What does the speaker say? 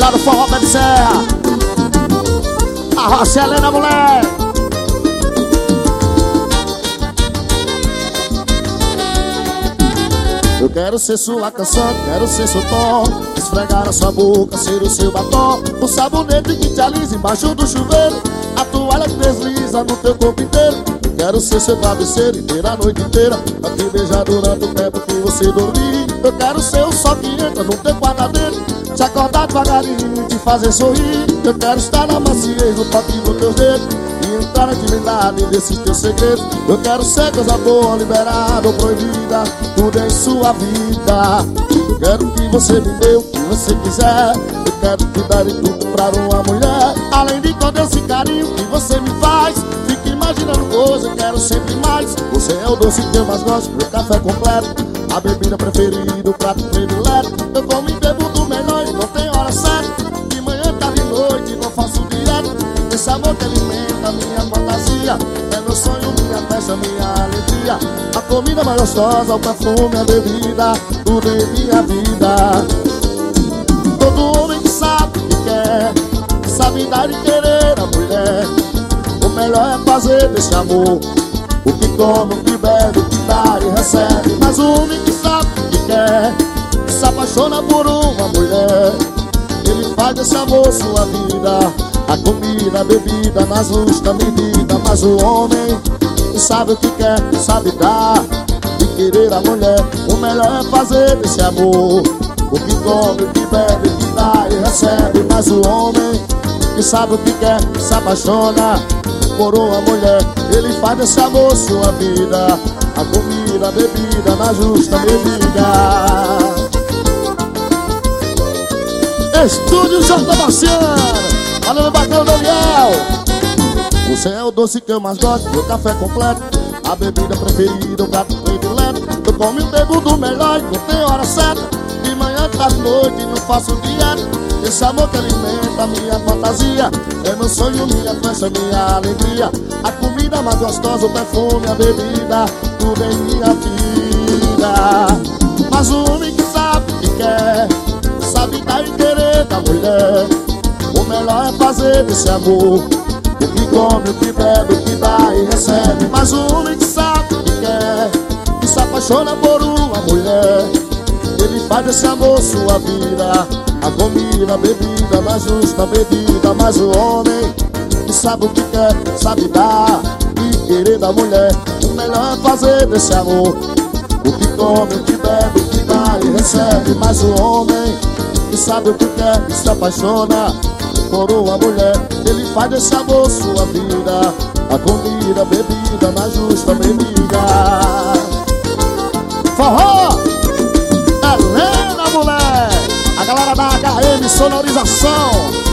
melhor do forró pé de serra. A Rocha Helena, moleque. Eu quero ser sua canção, quero ser seu tom, esfregar a sua boca, ser o seu batom, o sabonete que te alisa embaixo do chuveiro, a toalha que desliza no teu corpo inteiro. Eu quero ser seu travesseiro inteira a noite inteira, pra te beijar durante o tempo que você dormir. Eu quero ser o sol que entra no teu quadradeiro, te acordar devagarinho, te fazer sorrir. Eu quero estar na maciez, no toque do teu dedo, e entrar na intimidade desses teus segredos. Eu quero ser coisa boa, liberada ou proibida, tudo em sua vida. Eu quero que você me dê o que você quiser, eu quero te dar de tudo pra uma mulher. Além de todo esse carinho que você me faz, fique imaginando coisa, eu quero sempre mais. Você é o doce que eu mais gosto, meu café completo, a bebida preferida, o prato predileto. Eu como e bebo do melhor e não tem hora certa, de manhã, tarde e noite, não faço direto. Esse amor que alimenta minha fantasia, é meu sonho, minha festa, minha alegria. A comida mais gostosa, o perfume, a bebida, tudo em minha vida. Todo homem que sabe o que quer, sabe dar e querer a mulher. O melhor é fazer desse amor o que come, o que bebe, o que dá e recebe. Mas o homem que sabe o que quer, se apaixona por uma mulher, ele faz desse amor sua vida, a comida, a bebida, na justa medida. Mas o homem que sabe o que quer, sabe dar e querer a mulher, o melhor é fazer desse amor o que come, o que bebe, o que dá e recebe. Mas o homem que sabe o que quer, se apaixona por uma mulher, ele faz desse amor sua vida, a comida, a bebida, na justa medida. Estúdio J. Marciano, olha meu bacana Daniel. Você é o doce que eu mais gosto, meu café completo, a bebida preferida, o prato predileto. Eu como e bebo do melhor, não tem hora certa, de manhã, tarde, noite, não faço dieta. Esse amor que alimenta a minha fantasia, é meu sonho, minha festa, minha alegria. A comida mais gostosa, o perfume, a bebida, tudo em minha vida. Mas o homem que sabe o que quer, sabe dar e querer da mulher, o melhor é fazer desse amor o que come, o que bebe, o que dá e recebe. Mas o homem que sabe o que quer, que se apaixona por uma mulher, ele faz desse amor sua vida, a comida, a bebida, na justa medida. Mas o homem que sabe o que quer, sabe dar e querer da mulher, o melhor é fazer desse amor o que come, o que bebe, o que dá e recebe. Mas o homem que sabe o que quer, que se apaixona por uma mulher, ele faz desse amor sua vida, a comida, a bebida, na justa medida. Forró Helena, mulher, a galera da HM Sonorização,